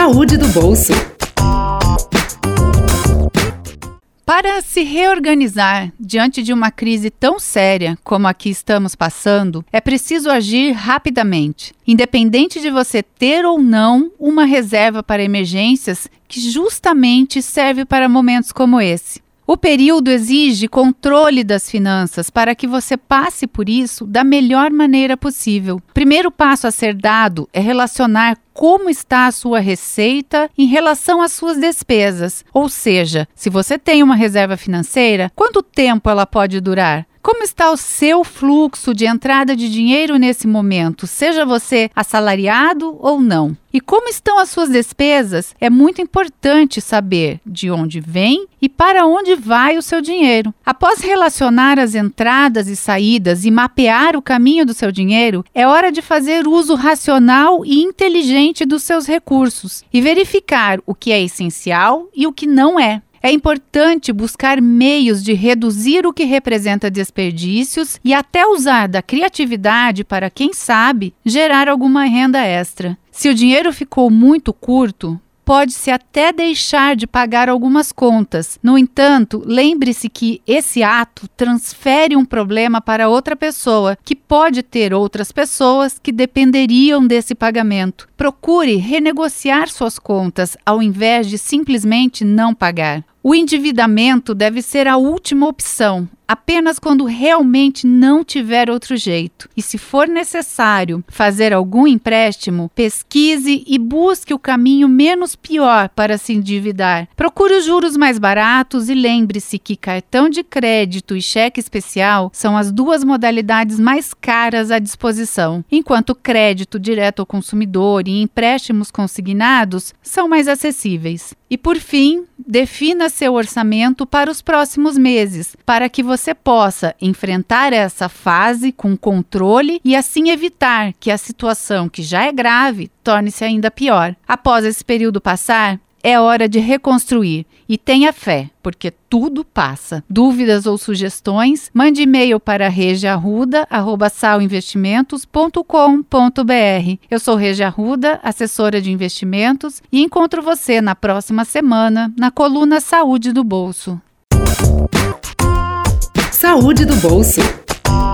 Saúde do bolso. Para se reorganizar diante de uma crise tão séria como a que estamos passando, é preciso agir rapidamente, independente de você ter ou não uma reserva para emergências que justamente serve para momentos como esse. O período exige controle das finanças para que você passe por isso da melhor maneira possível. O primeiro passo a ser dado é relacionar como está a sua receita em relação às suas despesas. Ou seja, se você tem uma reserva financeira, quanto tempo ela pode durar? Como está o seu fluxo de entrada de dinheiro nesse momento, seja você assalariado ou não? E como estão as suas despesas? É muito importante saber de onde vem e para onde vai o seu dinheiro. Após relacionar as entradas e saídas e mapear o caminho do seu dinheiro, é hora de fazer uso racional e inteligente dos seus recursos e verificar o que é essencial e o que não é. É importante buscar meios de reduzir o que representa desperdícios e até usar da criatividade para, quem sabe, gerar alguma renda extra. Se o dinheiro ficou muito curto, pode-se até deixar de pagar algumas contas. No entanto, lembre-se que esse ato transfere um problema para outra pessoa, que pode ter outras pessoas que dependeriam desse pagamento. Procure renegociar suas contas ao invés de simplesmente não pagar. O endividamento deve ser a última opção, apenas quando realmente não tiver outro jeito. E se for necessário fazer algum empréstimo, pesquise e busque o caminho menos pior para se endividar. Procure os juros mais baratos e lembre-se que cartão de crédito e cheque especial são as duas modalidades mais caras à disposição, enquanto crédito direto ao consumidor e empréstimos consignados são mais acessíveis. E por fim, defina seu orçamento para os próximos meses, para que você possa enfrentar essa fase com controle e assim evitar que a situação, que já é grave, torne-se ainda pior. Após esse período passar, é hora de reconstruir e tenha fé, porque tudo passa. Dúvidas ou sugestões? Mande e-mail para regiarruda@salinvestimentos.com.br. Eu sou Regia Arruda, assessora de investimentos, e encontro você na próxima semana na coluna Saúde do Bolso. Saúde do bolso.